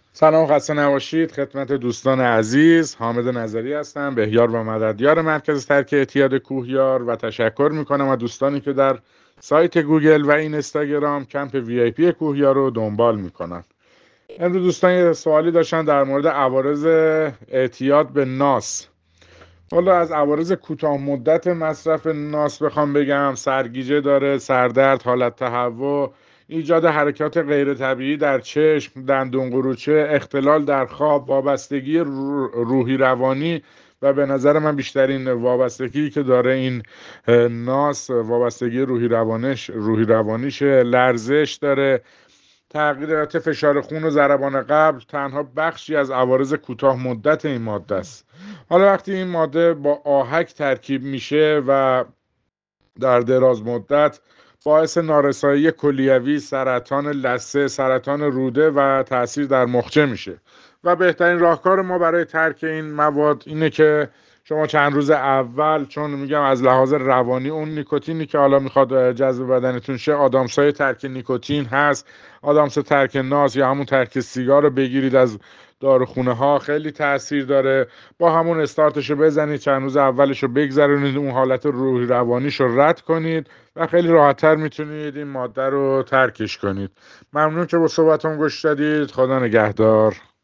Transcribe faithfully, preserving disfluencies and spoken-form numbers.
سلام، خسته نباشید. خدمت دوستان عزیز، حامد نظری هستم، بهیار و مددیار مرکز ترک اعتیاد کوهیار، و تشکر میکنم از دوستانی که در سایت گوگل و اینستاگرام کمپ وی آی پی کوهیار رو دنبال میکنن. امروز دوستان یه سوالی داشتن در مورد عوارض اعتیاد به ناس. حالا از عوارض کوتاه مدت مصرف ناس بخوام بگم، سرگیجه داره، سردرد، حالت تهوع، ایجاد حرکات غیر طبیعی در چشم، دندون قروچه، اختلال در خواب، وابستگی رو- روحی روانی. و به نظر من بیشترین وابستگی که داره این اه، ناس وابستگی روحی روانش روحی روانیشه. لرزش داره، تغییرات فشار خون و ضربان قلب تنها بخشی از عوارض کوتاه مدت این ماده است. حالا وقتی این ماده با آهک ترکیب میشه و در دراز مدت باعث نارسایی کلیوی، سرطان لثه، سرطان روده و تاثیر در مخچه میشه. و بهترین راهکار ما برای ترک این مواد اینه که شما چند روز اول، چون میگم از لحاظ روانی اون نیکوتینی که حالا میخواد جذب بدنتون شه، آدامسای ترک نیکوتین هست، آدامس ترک ناز یا همون ترک سیگار رو بگیرید از داروخونه ها، خیلی تاثیر داره. با همون استارتشو بزنید، چند روز اولشو بگذرونید، اون حالت روحی روانیشو رد کنید و خیلی راحت‌تر میتونید این ماده رو ترکش کنید. ممنون که با صحبتم گوش دادید. خدا نگهدار.